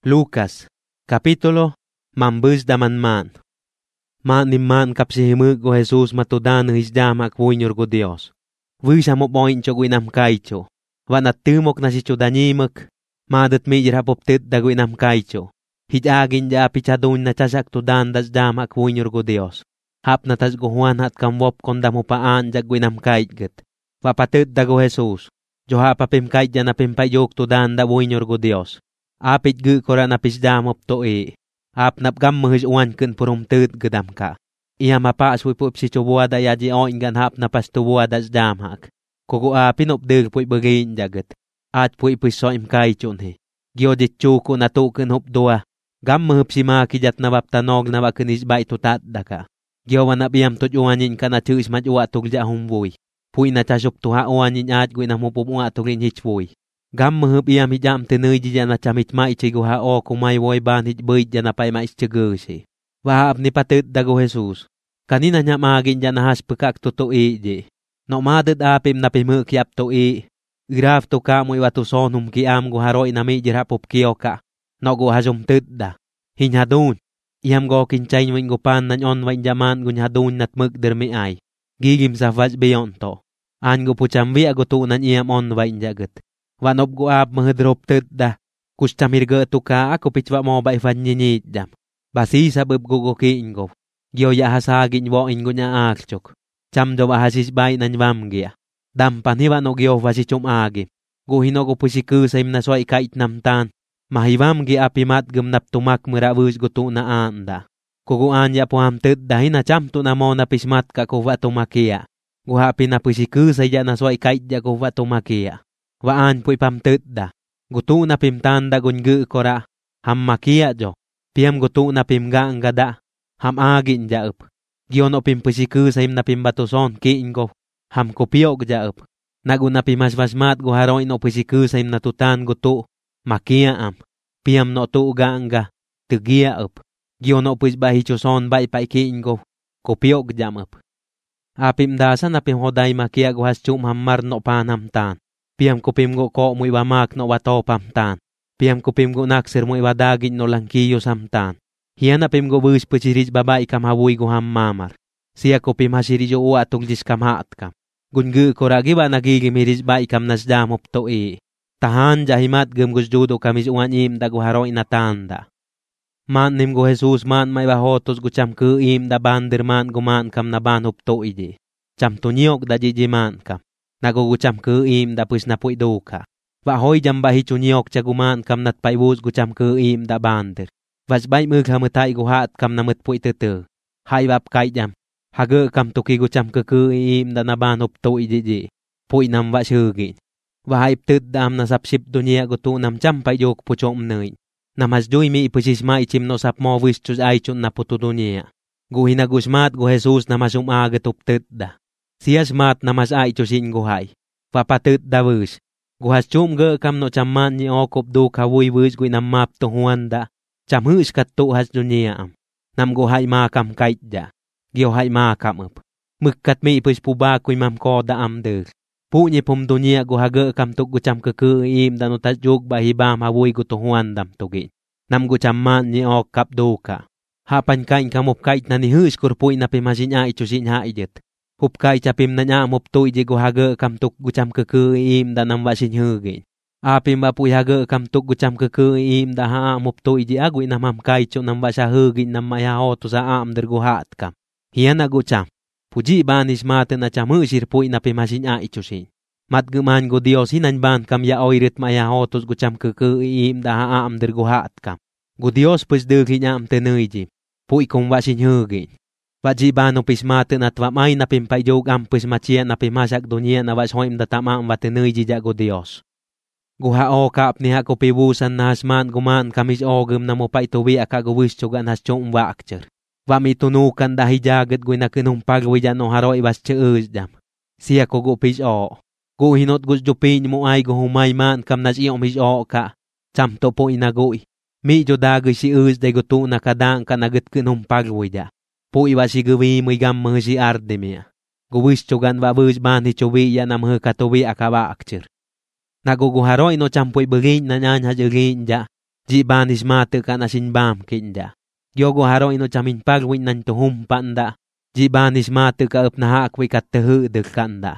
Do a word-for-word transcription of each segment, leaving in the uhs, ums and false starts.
Lucas, kapitulo, mambus daman man. Man ni man kapsihimug ko Jesus matudan ng isdama akwinyor ko Dios. Wisa mo point cho gwinam kaicho. Wanatumok na si chudanimuk. Madat mijir hapoptit da gwinam kaicho. Hijagin ja pichadun na chasak tudan das dama akwinyor ko Dios. Hap na tas guhuan hat kamwop konda mo paan ja gwinam kaitget. Wapatit da go Jesus. Jo hapapim kait ja na pimpayok tudan da winyor ko Dios. Apit gu kora na pisdamop to e. Ap napgam mahis uwan kun purum tud gedam ka. Iya mapas wipup si chubuwa da yaji o ingan hap na pastubuwa da sdamhak. Kuku a pinupdig puy bagin jagat. At puy piso imkay chun he. Gyodit chuko na tukun hup dua. Gam mahup si makijat na baptanog na bakinis ba itutat da ka. Gyawa na biyam tujuanin ka na chus matjuwa tugja humbuy. Puy na chasup tuha uwanin at gui na mupupunga tugin hichwoy. Gam mahup iyam hijam tenay dyan na chamit maichigo ha o kumay woy ban hitboy dyan na pay maischigursi. Wahap ni patid dago Jesus. Kanina niya magin dyan na haspekak tutui di. No madad apim na pimukyap to i. Graf to ka mo iwatusonum kiam go haroy na mijir hapop kiyo ka. No go hasum tidda. Hinyadun. Iyam go kinchay mo ingopan na nyon wain jaman gunyadun nat mugdermi ay. Gigim sa vaz beyon to. An go puchambi agutunan iyam on wain jagat. Wanop go ap mahadrop tidda. Kustamirga to ka ako pitwa mo ba ifanyinid dam. Basi sa bubgugo kiin go. Gyo ya hasagin wo ingo niya akchok. Cham do ahasis bay nanwam gya. Dampan hiwa no gyo vasi chum agi. Guhino go pusiku sa im na so ikait namtan. Mahiwam gi apimat gumnap tumak murawus go tu na anda. Kuguan ya po hamtid dahi na cham tu na mo na pismat ka kuwa tumakia. Guhapi na pusiku sa ya na so ikait ya kuwa tumakia. Waan po ipamtid da. Gutu na pimtanda gungu kora. Ham makia jo. Piam gutu na pimga ang gada. Ham agin ja up. Giyono pimpusiku sa im na pimbatuson kiin go. Ham kopiyok ja up. Nagu na pimasvasmat go haroin o pusiku sa im na tutan gutu. Makia am. Piam no tu uga anga. Tugia up. Giyono pis bahichoson bay pa kiin go. Kopiyok jam up. Apim dasa na pimhoday makia go has chum hammar no panamtan. Piam kupim go ko mo iwamak no wato pamtan. Piam kupim go naksir mo iwadagin no langkiyo samtan. Hiyan na pim go bus puchirij babae kam hawoy go hammamar. Siya kupim hasirij o uatong jis kam haat kam. Gungu koragi ba nagigimiris ba ikam nasdamop to e. Tahan jahimat gem gusjudo kamis uan im da go haro inatanda. Man nim go Jesus man may bahotos go cham ku im da bander man guman kam na banhop to ide. Cham tunyok da jijiman kam. Nagugucham ku im da pus na puy duka. Wahoy jam bahi chunyok chaguman kam nat paibus gucham ku im da bander. Vas bay mug hamatay guhat kam namut puy tutu. Hay bab kay jam. Haga kam tuki gucham ku ku im da nabanop to iji. Puy nam wasugin. Wahay ptud dam na sapsip dunia gutu nam cham payok puchom noy. Namasdoy mi ipusisma ichim no sap mo wistus ay chun na putu dunia. Guhinagusmat gu Jesus namasum agatup ptud da. Siyas mat na mas ay chusin guhay. Papatit dawus. Guhas chum ge kam no chaman ni okop do kawoy wus gui nam map to huanda. Cham hus kat to has dunia am. Nam guhay makam kait da. Gyo hay makam up. Mukkat mi pus puba kuy mam ko da am der. Pu ni pum dunia guhaga kam tuk gucham keku im da no tajog bahibam hawoy gu to huandam tugin. Nam gu chaman ni okap do ka. Hapan kain kamup kait na ni hus kurpuy na pimasin ay chusin ha ijet. Hupkay chapim na niya muptoy di guhaga kamtuk gucham keku im da nam wasin hugin. Apim bapuy haga kamtuk gucham keku im da haa muptoy di agoy namam kay chon nam wasa hugin nam mayahoto sa aam der guhat kam. Hiyan na gucham. Puji banis maten na cham husir puy na pimasin a ichusin. Matguman go Dios hinanban kam ya oirit mayahotos gucham keku im da haam der guhat kam. Go Dios pues dugin am tenay jim. Puy kong wasin hugin. Wajibano pismaten at wamay na pimpayog ang pismatya na pimasak dunia na washoim da tamang watenay jija go Dios. Guhao kaap niya ko pibusan na hasman guman kamis ogem na mo pa ituwi akagawis chugan has chong wakcher. Wami tunukan dahi jagat gui na kinumpag wijan no haro ibas cheus jam. Siya ko go pis o. Gu hinot gus jupin mo ay guhumay man kam nas iyong mis o ka. Cham to po inagoy. Mi jo dagay si us day gutu na kadang ka nagat kinumpag wija. Po iwasi gawi mo igam mga si Ardemia. Guwis chugan wabus ban ni chuwi ya na mga katuwi akaba akcher. Naguguharo ino champoy bagin na nyan hajagin ja. Ji banis mate ka na sinbam kinja. Gyogo haro ino chamin pagwin nan tuhum panda. Ji banis mate ka up na hakwi kat tehu dekanda.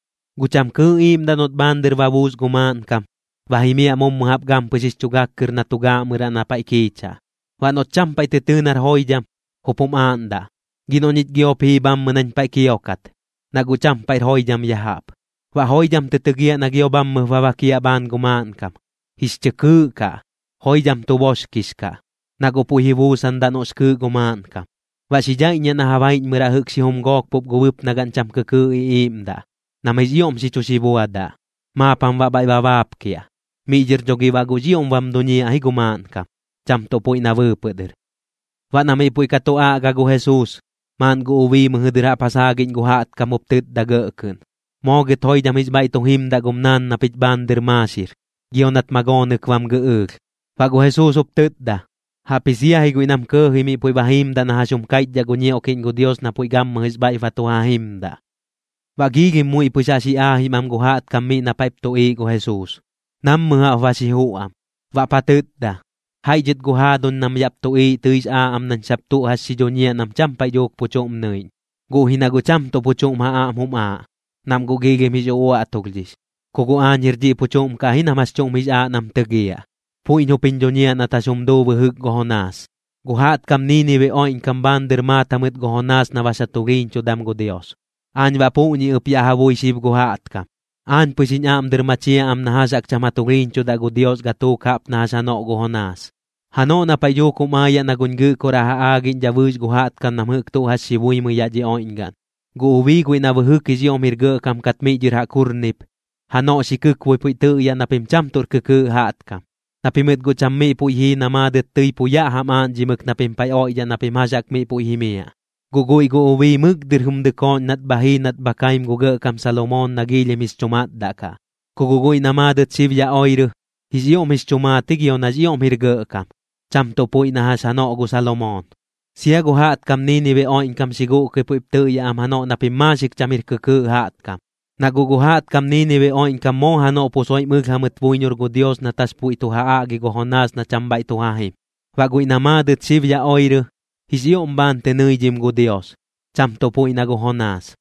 Gucam ke im danot bander babus guman kam. Vahimia mom muhap gam pesis cugakir na tuga mera na paikicha. Wanot champai tetenar hoijam. Hupum anda. Ginonit giopi bam menan paikiokat. Nagucampai hoijam yahap. Wa hoijam tetegia na giobam mehwawakia ban guman kam. Hisceku ka. Hoijam tuboskis ka. Nagupuhibusan danos ke guman kam. Wa sijainya na hawain merahuk si humgok pup guwip na gancam keku iimda. Namay ziyom si chusibuada. Mapam wa bay babap kia. Mijir jogi wagu ziyom wam dunia hi guman kam. Cham to puy na wupeder. Wa namay puy katoa gagu Jesus. Man gu uwi menghedera pasagin guhat kamuptit dageken. Moget hoijam isbay tuhim da gumnan na pitbander masir. Gionat magonek wam geug. Wagu Jesus uptit da. Hapisia hi guinam ke himi puy bahim da na hasum kait jago nyokin gu Dios na puy gam isbay fatuhahim da. Wagigim mu ipusasi ahim am guhat kami na paip tui gu Jesus. Nam mga wasihuam. Wa patit da. Haijit guhadon nam yap tui tuis a am nan sabtu has si Jonia nam champay jok puchom nøy. Gu hinagu cham to puchom haam hum a. Nam gu gigim hijo ua atuglis. Kugu anjir di puchom ka hinamas chom his a nam tegia. Puin hupin Jonia na tasumdo behug gohonas. Guhat kam niniwe oin kam bander matamit gohonas na wasatugin chodam gu Dios. An wa po ni upya hawoy sib guhat kam. An pusin am dermachia am nahasak chamaturin choda gu Dios gato kap na hasano gohonas. Hano na payo kumaya na gungu ko rahaagin javus guhat kam namhuk to has sibuy mo yaji oingan. Gu uwi gu na wahuk is yung mirga kam katmi jirha kurnip. Hano si kukwoy puy tuya na pimcham tur kuku hat kam. Napimit gu chammi puy hi na madet tuy puya haman jimuk na pimpay oya na pimasak mi puy himia. Gugoy gu uwi mugdirhum dekon nat bahin at bakaim guga kam Salomon nagilimis chumat da ka. Kugugoy na madet sivya oyru. Hiziyom his chumatig yon na ziyom hirga kam. Cham to puy na hasano gu Salomon. Siya gu hat kam niniwe oin kam sigo kipuip tuya am hano na pimasik chamir kuku hat kam. Naguguhat kam niniwe oin kam mo hano pusoy mughamit punyor gu Dios na tas puy tuhaagi gu honas na chambay tuhahim. Wagoy na madet sivya oyru. Hiziyom ban tenay jim gu Dios. Cham to puy na gu honas.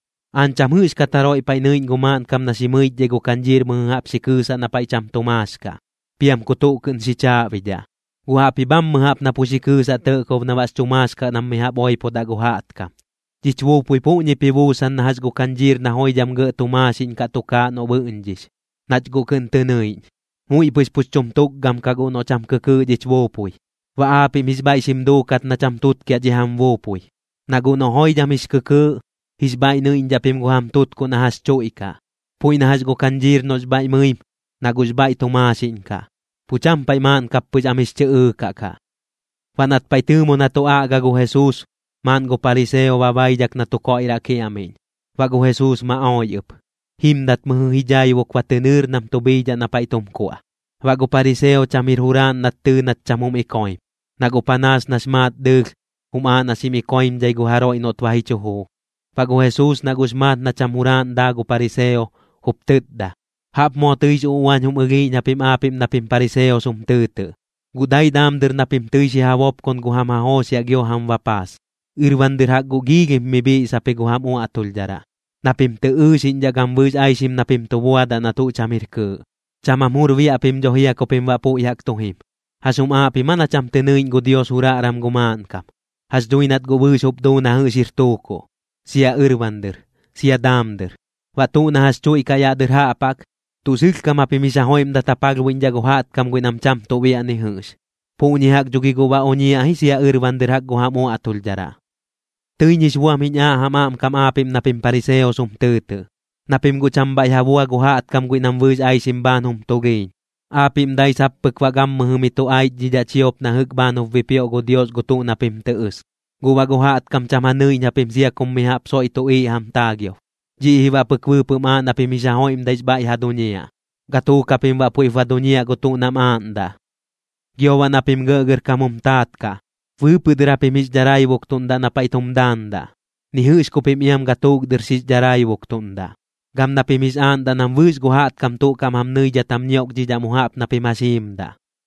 An cham hus kataroy pay nøyn guman kam na si muyt gu kanjir menghap si kusa na pay cham tumas ka. Piam kutukun si chabidya. Guhapi bam menghap na po si kusa tekov na was tumas ka na mihap oy po da guhat ka. Jichwo puy po ni pibusan na has gu kanjir na hoy jam ge tumasin ka tuka no beunjis. Nat gu kun tenay. Muy pus pus chumtuk gam ka gu no cham kuku jichwo puy. Wa api misbay simdukat na chamtut kya jiham wopuy. Naguno hoy jamis kuku. Hisbay no injapim guham tut ko na has choy ka. Puy na has gu kanjir no zbay muim. Nagusbay tumasin ka. Puchampay man kapuj amis chee ka ka. Panat pay tumo na to aga gu Jesus. Man gu pariseo babayjak na tukoy raki amin. Wa gu Jesus maoyup. Himdat mahihijay wak watenir nam tubija na pay tumkua. Wago pariseo chamirhuran nat tu nat chamum ikoim. Nagupanas nasmat dug. Humaan asim ikoim jay guharo inot wahichuhu. Wago Jesus nagusmat na chamhuran dago pariseo. Huptut da. Hap mo tuy uwan humagi na pim-apim na pim pariseo sumtutu. Guday damder na pim tuy si hawop kon guham haho siya gyoham wapas. Irwandir hak gugigim mibi sa piguham u atul jara. Na pim tuu sinjagambus ay sim na pim tubuada na tu chamirku. Chamamurvi apim johia kopim wapu yak tuhim. Hasum api mana cham tenuin gu Dios hura ram guman kam. Has duinat gu busup do na husir tuko. Siya irwander, siya damder. Watu na has chuy kaya derhapak. Tusik kam apimisa hoim datapag winja guhat kam guinam cham tuwi ani hus. Puni hak jugi gu wa onya hi siya irwander hak guhamo atul jara. Tuynis buamin ya hamam kam apim na pim pariseo sumtutu. Napim gu chambay hawa guhat kam guinam wus ay simbanum tugin. Apim day sapek wagam mahumito ay jida chiop na hugbanov vipio gu Dios gutu napim teus. Guwa guhat kam chamanuy napim siya kumihap so ito i hamtagyo. Jihiwa pekwepemaan napim isa hoim day bay hadunia. Gatu kapim wapu ivadunia gutu namanda. Gyawa napim gagar kamumtat ka. Wupudra pim isjaray wuktunda napaitumdanda. Nihus kupim iyam gatug dersis jaray wuktunda. Gam na pimis anda nam wus guhat kam tu kam ham nuy jatam nyok jija muhap na pimasimda.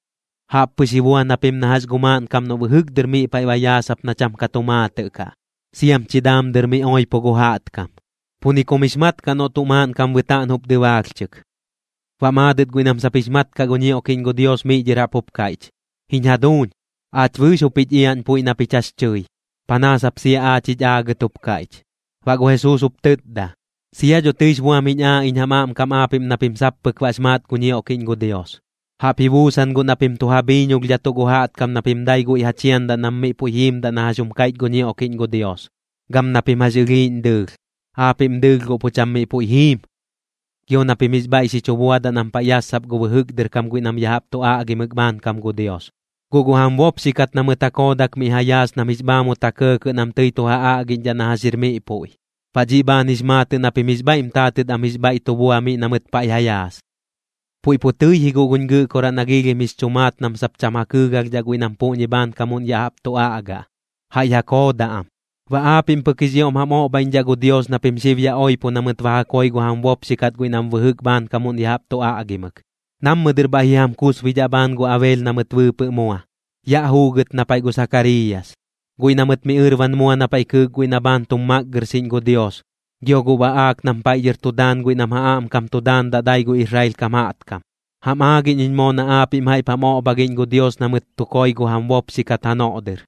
Happusibuan napim nahas gumaan kam no buhug dermi paywayasap na cham katumate ka. Siam chidam dermi oy poguhat kam. Puni komismat ka no tumaan kam witaan hup diwakchik. Wamadet guinam sa pismat ka gunyi okin go Dios mi jirapop kaich. Hinyadun, at wush upit iyan po inapichas choy. Panasap siya achit agatup kaich. Wago Jesus uptet da. Siya jo tish buamin a inhamam kam apim napimsap pagwasmat gunyi okin go Dios. Hapibusan go napim tuhabinyog liato guhat kam napimday go ihachian da nammi puyim da nahasum kait gunyi okin go Dios. Gam napim hasugin dug. Apim dug go pucham puyim. Kyo napimisbay si chubuada ng payasap go buhug der kam guinam yahap to aagi magban kam go Dios. Guguham wop sikat na matakodak mihayas na misbamo takeke nam tuy to haagin dyan na hasirmi ipoy. Pajiba nismate napimisbay imtatid amisbay ito buami na matpayayas. Puy putoy higugungu kora nagigimis chumat nam sapchamakugag jaguinam po niban kamun yahap to aaga. Hayakoda am. Waapim pagkisyom hamo bain jago Dios na pimsivya oy po namat wahakoy guham wop sikat guinam wuhug ban kamun yahap to aagimak. Nam maderbahiham kus wijaban go avel namat wupe moa. Ya huget na pay go Zacarias. Guy namat miirvan moa na pay kug guy naban tumag gersin go Dios. Gyo go waak nam pay yertudan guy nam haam kam tudan daday go Israel kamaat kam. Hamagin in mo na apim hay pamo bagin go Dios namat tukoy guham wop sikat hanoder.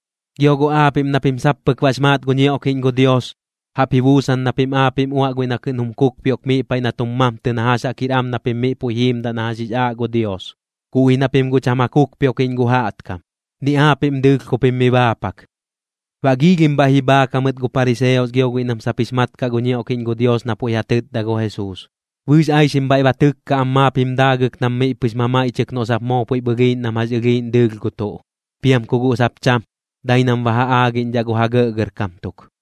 Gyogo apim napim sap pagwasmat gunyi okin go Dios. Hapibusan napim apim uwa goy na kinumkuk piok mi pay na tumam tinahasa kiram napim mi puhim da nahasya go Dios. Kuwi napim go chamakuk piokin go haat kam. Ni apim dug ko pim mi bapak. Wagigim bahiba kamet go pariseos gyogo inam sapismat ka gunyi okin go Dios na puyatit da go Jesus. Wis ay simbay batuk ka am mapim dagak nam mi pis mama ichik no sap mo puy bagin na masigin dug go to. Piam kugu sap cham. Day nam wahaagin jago haga gerkamtuk.